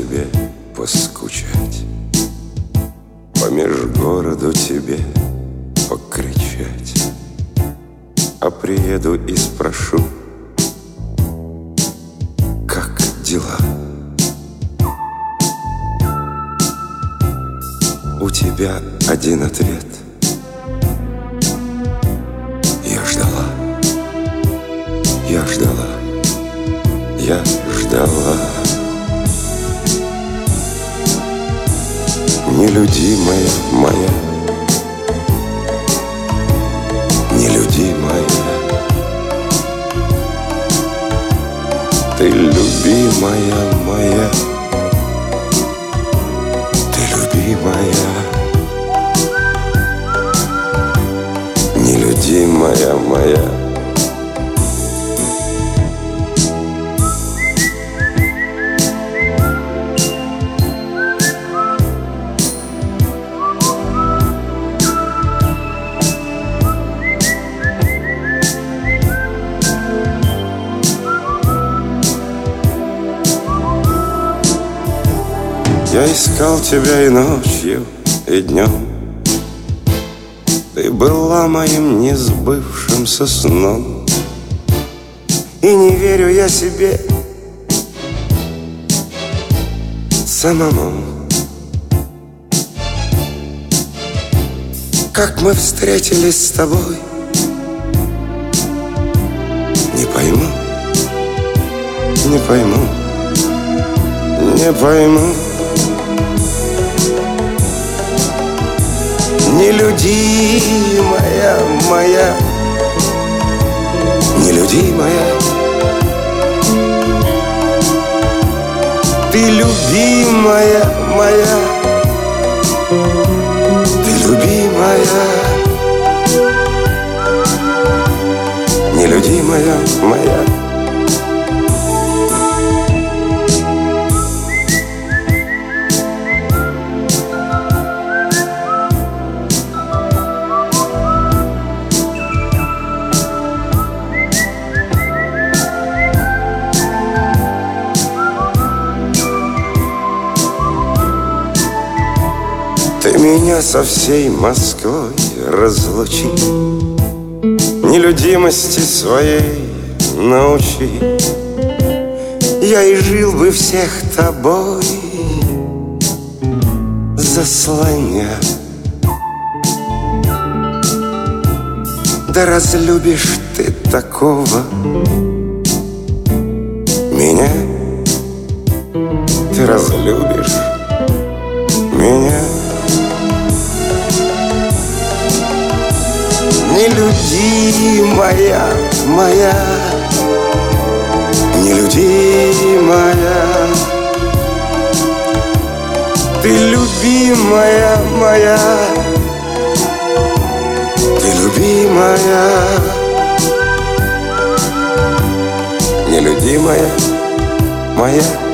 тебе поскучать, помеж городу тебе покричать. А приеду и спрошу, как дела? У тебя один ответ: я ждала, я ждала, я ждала. Нелюдимая моя, нелюдимая, ты любимая моя, ты любимая, нелюдимая моя. Я искал тебя и ночью, и днем. Ты была моим несбывшимся сном. И не верю я себе самому, как мы встретились с тобой. Не пойму, не пойму, не пойму. Нелюдимая моя, нелюдимая, ты любимая моя, ты любимая, нелюдимая моя. Ты меня со всей Москвой разлучи, нелюдимости своей научи. Я и жил бы всех тобой заслоня. Да разлюбишь ты такого меня, ты разлюбишь меня. Нелюдимая моя, нелюдимая, ты любимая моя, ты любимая, нелюдимая моя.